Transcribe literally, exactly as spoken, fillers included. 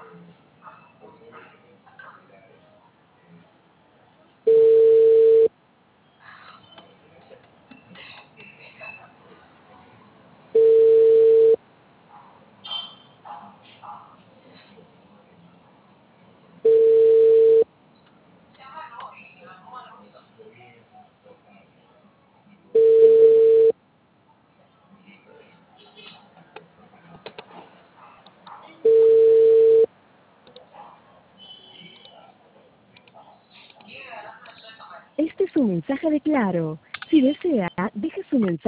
Este es un mensaje de Claro. Si desea, deje su mensaje.